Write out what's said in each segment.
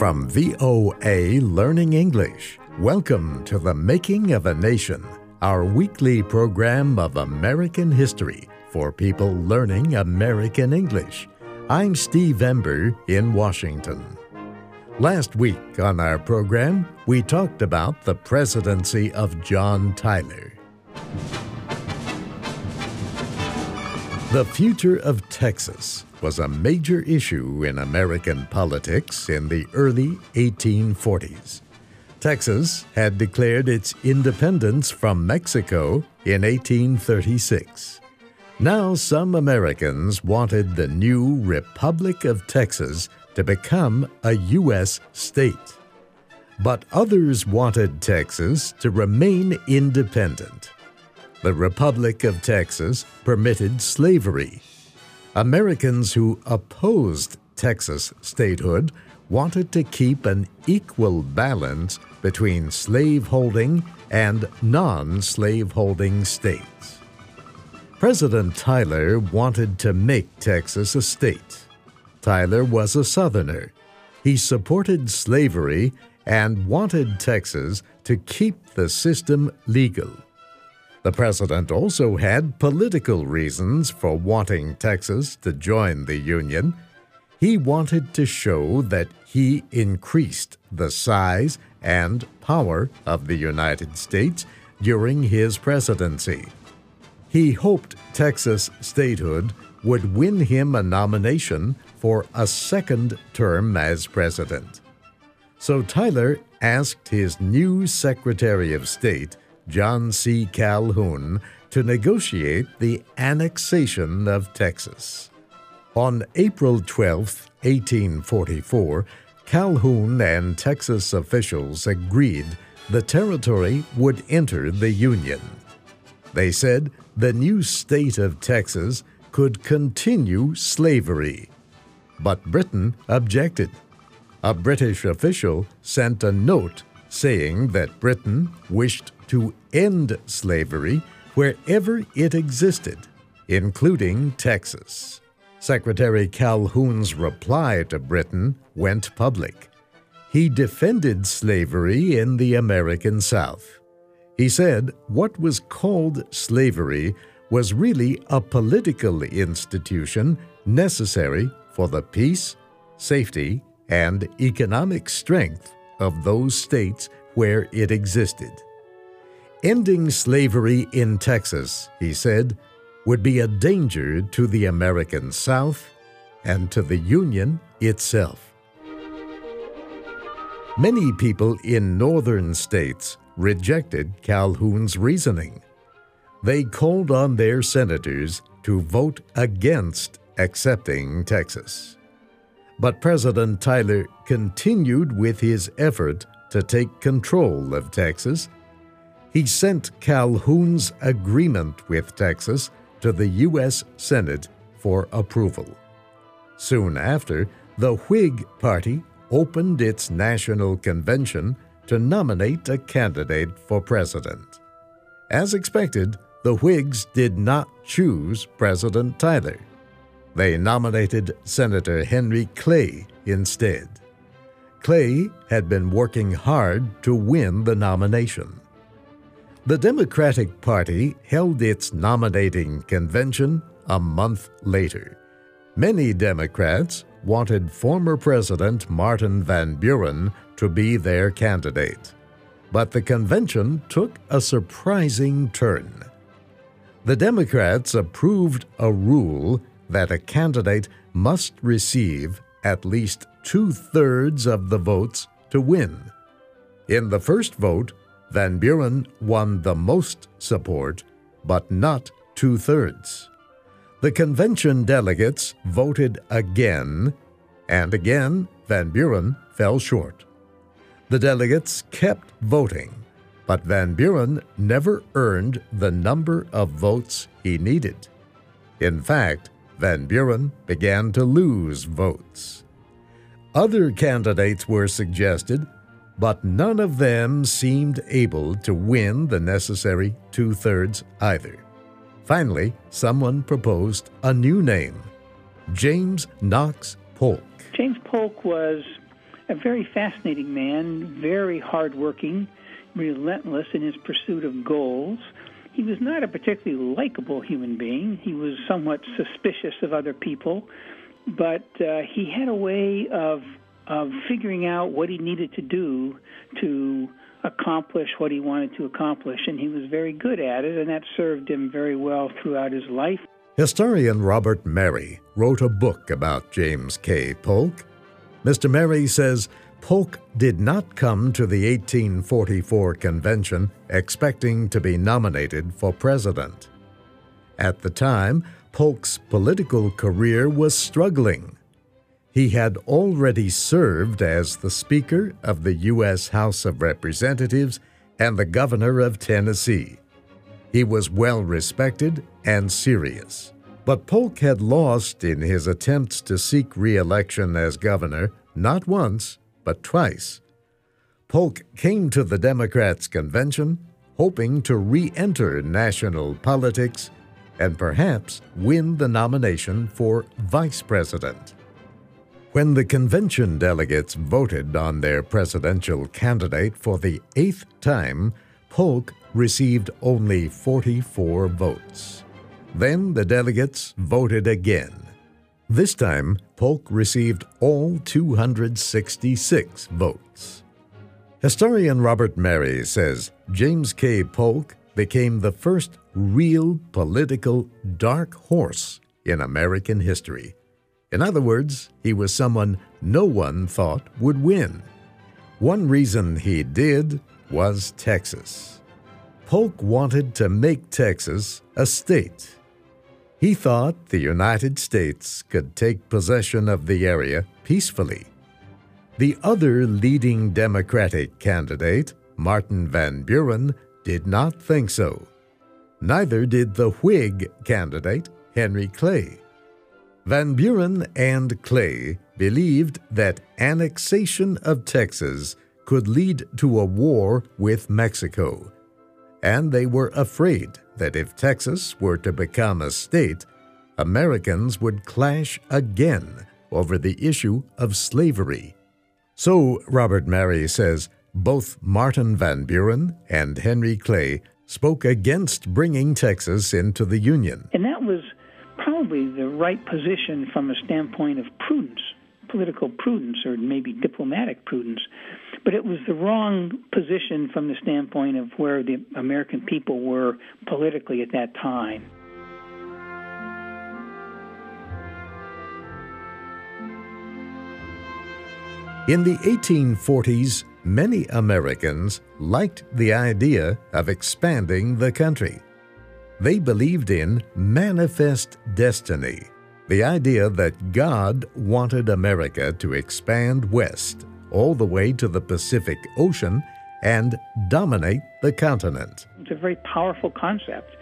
From VOA Learning English, welcome to The Making of a Nation, our weekly program of American history for people learning American English. I'm Steve Ember in Washington. Last week on our program, we talked about the presidency of John Tyler. The future of Texas was a major issue in American politics in the early 1840s. Texas had declared its independence from Mexico in 1836. Now some Americans wanted the new Republic of Texas to become a U.S. state. But others wanted Texas to remain independent. The Republic of Texas permitted slavery. Americans who opposed Texas statehood wanted to keep an equal balance between slaveholding and non-slaveholding states. President Tyler wanted to make Texas a state. Tyler was a Southerner. He supported slavery and wanted Texas to keep the system legal. The president also had political reasons for wanting Texas to join the Union. He wanted to show that he increased the size and power of the United States during his presidency. He hoped Texas statehood would win him a nomination for a second term as president. So Tyler asked his new Secretary of State, John C. Calhoun, to negotiate the annexation of Texas. On April 12, 1844, Calhoun and Texas officials agreed the territory would enter the Union. They said the new state of Texas could continue slavery. But Britain objected. A British official sent a note saying that Britain wished to end slavery wherever it existed, including Texas. Secretary Calhoun's reply to Britain went public. He defended slavery in the American South. He said what was called slavery was really a political institution necessary for the peace, safety, and economic strength of those states where it existed. Ending slavery in Texas, he said, would be a danger to the American South and to the Union itself. Many people in northern states rejected Calhoun's reasoning. They called on their senators to vote against accepting Texas. But President Tyler continued with his effort to take control of Texas. He sent Calhoun's agreement with Texas to the U.S. Senate for approval. Soon after, the Whig Party opened its national convention to nominate a candidate for president. As expected, the Whigs did not choose President Tyler. They nominated Senator Henry Clay instead. Clay had been working hard to win the nomination. The Democratic Party held its nominating convention a month later. Many Democrats wanted former President Martin Van Buren to be their candidate. But the convention took a surprising turn. The Democrats approved a rule that a candidate must receive at least 2/3 of the votes to win. In the first vote, Van Buren won the most support, but not 2/3. The convention delegates voted again, and again Van Buren fell short. The delegates kept voting, but Van Buren never earned the number of votes he needed. In fact, Van Buren began to lose votes. Other candidates were suggested, but none of them seemed able to win the necessary 2/3 either. Finally, someone proposed a new name, James Knox Polk. James Polk was a very fascinating man, very hardworking, relentless in his pursuit of goals. He was not a particularly likable human being. He was somewhat suspicious of other people, but he had a way of figuring out what he needed to do to accomplish what he wanted to accomplish, and he was very good at it, and that served him very well throughout his life. Historian Robert Merry wrote a book about James K. Polk. Mr. Merry says Polk did not come to the 1844 convention expecting to be nominated for president. At the time, Polk's political career was struggling. He had already served as the Speaker of the U.S. House of Representatives and the Governor of Tennessee. He was well respected and serious. But Polk had lost in his attempts to seek re-election as governor not once, but twice. Polk came to the Democrats' convention hoping to re-enter national politics and perhaps win the nomination for vice president. When the convention delegates voted on their presidential candidate for the 8th time, Polk received only 44 votes. Then the delegates voted again. This time, Polk received all 266 votes. Historian Robert Merry says James K. Polk became the first real political dark horse in American history. In other words, he was someone no one thought would win. One reason he did was Texas. Polk wanted to make Texas a state. He thought the United States could take possession of the area peacefully. The other leading Democratic candidate, Martin Van Buren, did not think so. Neither did the Whig candidate, Henry Clay. Van Buren and Clay believed that annexation of Texas could lead to a war with Mexico, and they were afraid that if Texas were to become a state, Americans would clash again over the issue of slavery. So, Robert Merry says, both Martin Van Buren and Henry Clay spoke against bringing Texas into the Union. And that was probably the right position from a standpoint of prudence, political prudence, or maybe diplomatic prudence. But it was the wrong position from the standpoint of where the American people were politically at that time. In the 1840s, many Americans liked the idea of expanding the country. They believed in manifest destiny, the idea that God wanted America to expand west all the way to the Pacific Ocean and dominate the continent. It's a very powerful concept,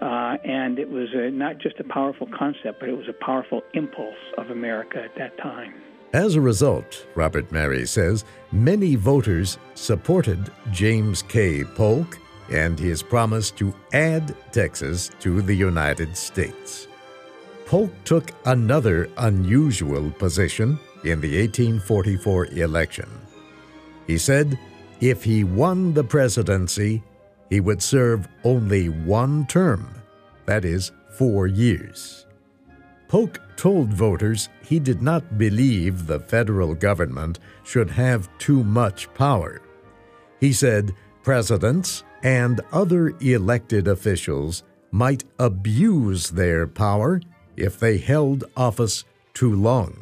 and it was not just a powerful concept, but it was a powerful impulse of America at that time. As a result, Robert Merry says, many voters supported James K. Polk and his promise to add Texas to the United States. Polk took another unusual position in the 1844 election. He said if he won the presidency, he would serve only one term, that is, 4 years. Polk told voters he did not believe the federal government should have too much power. He said presidents and other elected officials might abuse their power if they held office too long.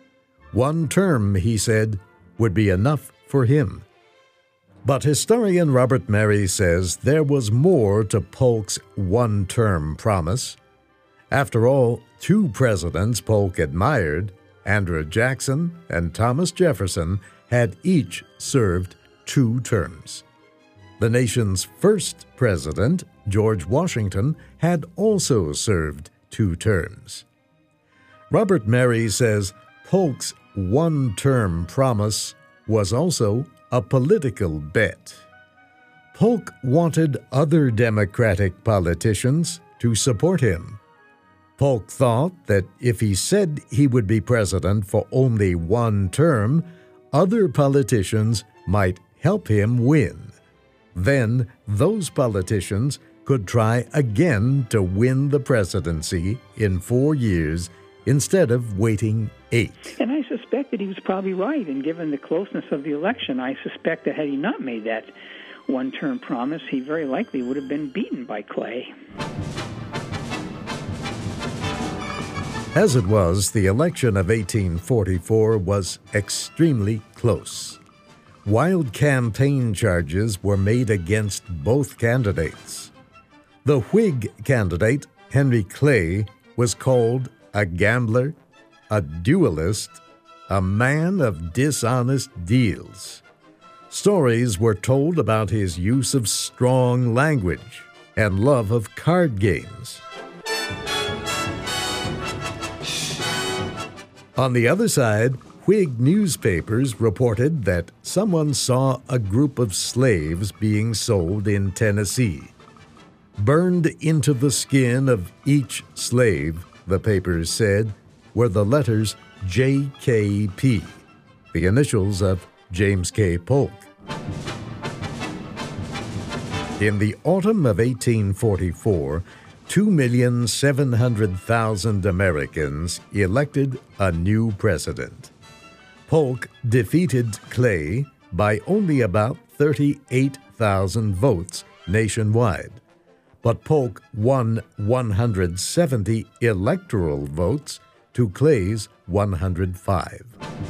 One term, he said, would be enough for him. But historian Robert Merry says there was more to Polk's one-term promise. After all, 2 presidents Polk admired, Andrew Jackson and Thomas Jefferson, had each served 2 terms. The nation's first president, George Washington, had also served 2 terms. Robert Merry says Polk's one-term promise was also a political bet. Polk wanted other Democratic politicians to support him. Polk thought that if he said he would be president for only 1 term, other politicians might help him win. Then those politicians could try again to win the presidency in 4 years instead of waiting 8. And I suspect that he was probably right, and given the closeness of the election, I suspect that had he not made that one-term promise, he very likely would have been beaten by Clay. As it was, the election of 1844 was extremely close. Wild campaign charges were made against both candidates. The Whig candidate, Henry Clay, was called a gambler, a duelist, a man of dishonest deals. Stories were told about his use of strong language and love of card games. On the other side, Whig newspapers reported that someone saw a group of slaves being sold in Tennessee. Burned into the skin of each slave, the papers said, were the letters JKP, the initials of James K. Polk. In the autumn of 1844, 2,700,000 Americans elected a new president. Polk defeated Clay by only about 38,000 votes nationwide, but Polk won 170 electoral votes to Clay's 105.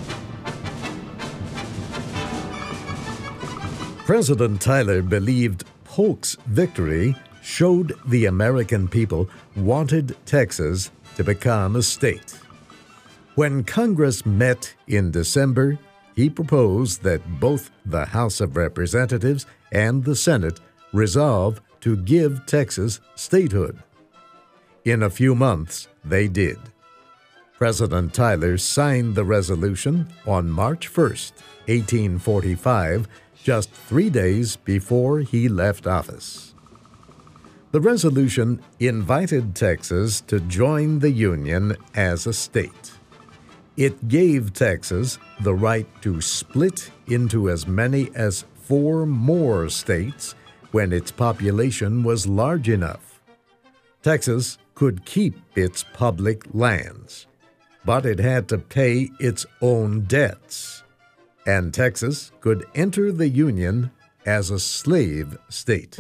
President Tyler believed Polk's victory showed the American people wanted Texas to become a state. When Congress met in December, he proposed that both the House of Representatives and the Senate resolve to give Texas statehood. In a few months, they did. President Tyler signed the resolution on March 1st, 1845, just 3 days before he left office. The resolution invited Texas to join the Union as a state. It gave Texas the right to split into as many as 4 more states when its population was large enough. Texas could keep its public lands, but it had to pay its own debts. And Texas could enter the Union as a slave state.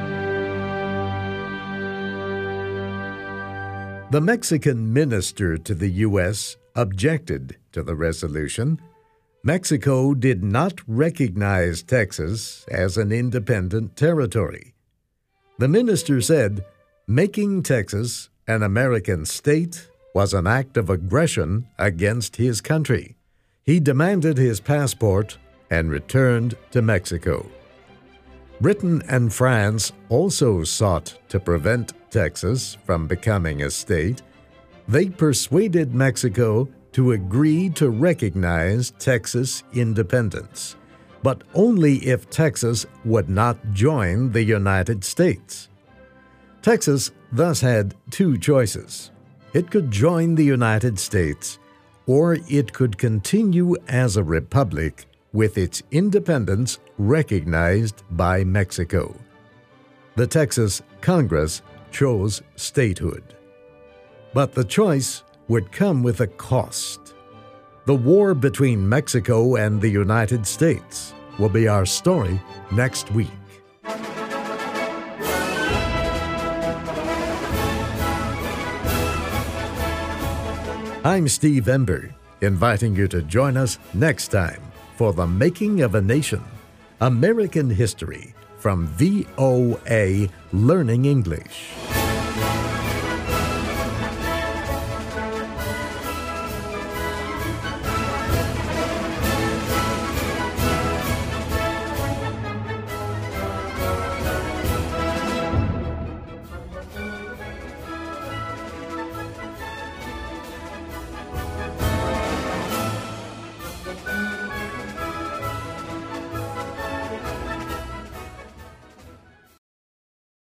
The Mexican minister to the U.S. objected to the resolution. Mexico did not recognize Texas as an independent territory. The minister said, making Texas an American state was an act of aggression against his country. He demanded his passport and returned to Mexico. Britain and France also sought to prevent Texas from becoming a state. They persuaded Mexico to agree to recognize Texas independence, but only if Texas would not join the United States. Texas thus had 2 choices. It could join the United States, or it could continue as a republic with its independence recognized by Mexico. The Texas Congress chose statehood. But the choice would come with a cost. The war between Mexico and the United States will be our story next week. I'm Steve Ember, inviting you to join us next time for The Making of a Nation, American History from VOA Learning English.